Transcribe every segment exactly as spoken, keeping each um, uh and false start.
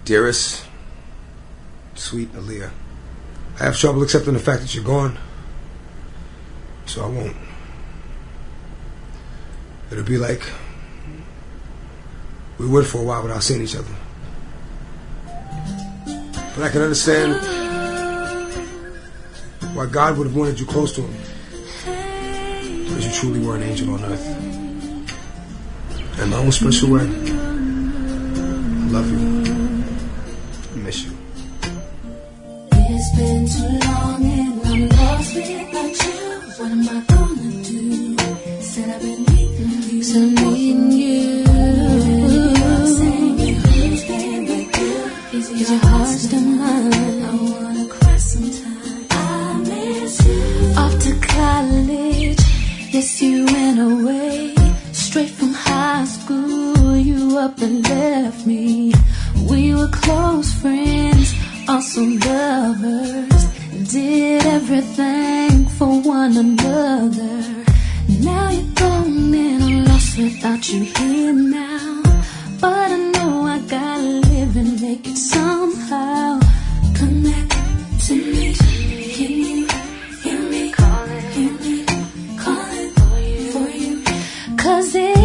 Dearest, sweet Aaliyah, I have trouble accepting the fact that you're gone, so I won't. It'll be like we would for a while without seeing each other. But I can understand why God would have wanted you close to Him, because you truly were an angel on earth. In my own special way, I love you. I miss you. It's been too long and I'm lost without you. What am I gonna do? Said I've been needing you, so needing you. Is your heart still mine? I wanna cry sometime. I miss you. Off to college, yes you went away. Straight from high school, you up and left me. We were close friends, also lovers. Did everything for one another. Now you're gone and I'm lost without you here now. But I know I gotta live and make it somehow. Come back to me, hear me, hear me, calling, hear me, calling for you, for you. Cause it's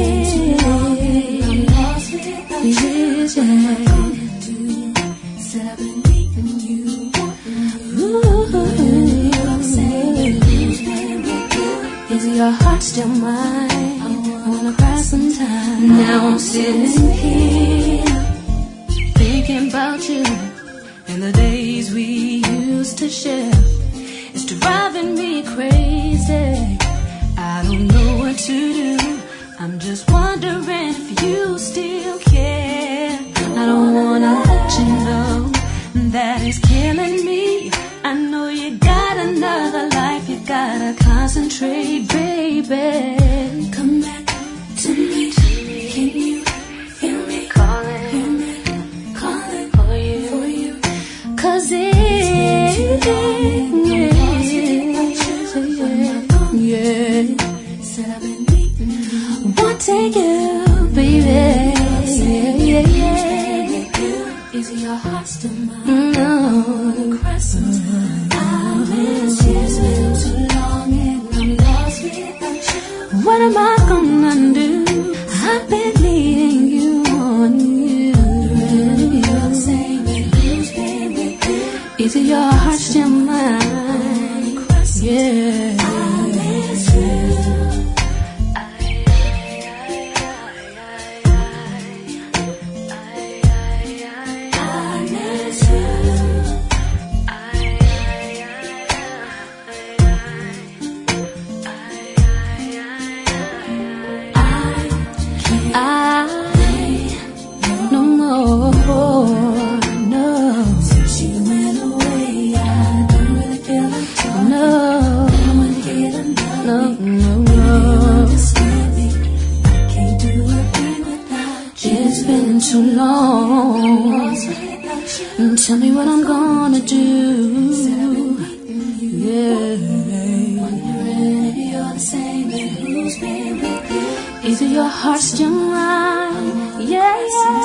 I'm lost without you. What am I gonna do? Said I've been needing you. Ooh, I'm saying, is your heart still mine? I wanna cry sometime. Now I'm sitting here thinking about you and the days we used to share. It's driving me crazy. I don't know what to do. I'm just wondering if you still care. I don't wanna let you know that it's killing me. I know you got another life. You gotta concentrate, baby. Come back to me. Can you hear me? Calling, hear me, calling for you, for you. Cause it's yeah, yeah. Said I've been needing you. Won't take you, baby. Yeah, yeah, yeah. Is your heart still mine? No. Cry sometime. I miss you. It's been too long and I'm lost without you. What am I gonna do? I've been leading you on you. You're saying that who's been with you? Is your heart still mine? Yeah. I miss you. Too long. Tell me what I'm gonna do. Yeah. Is it your heart still mine? Yeah, yeah.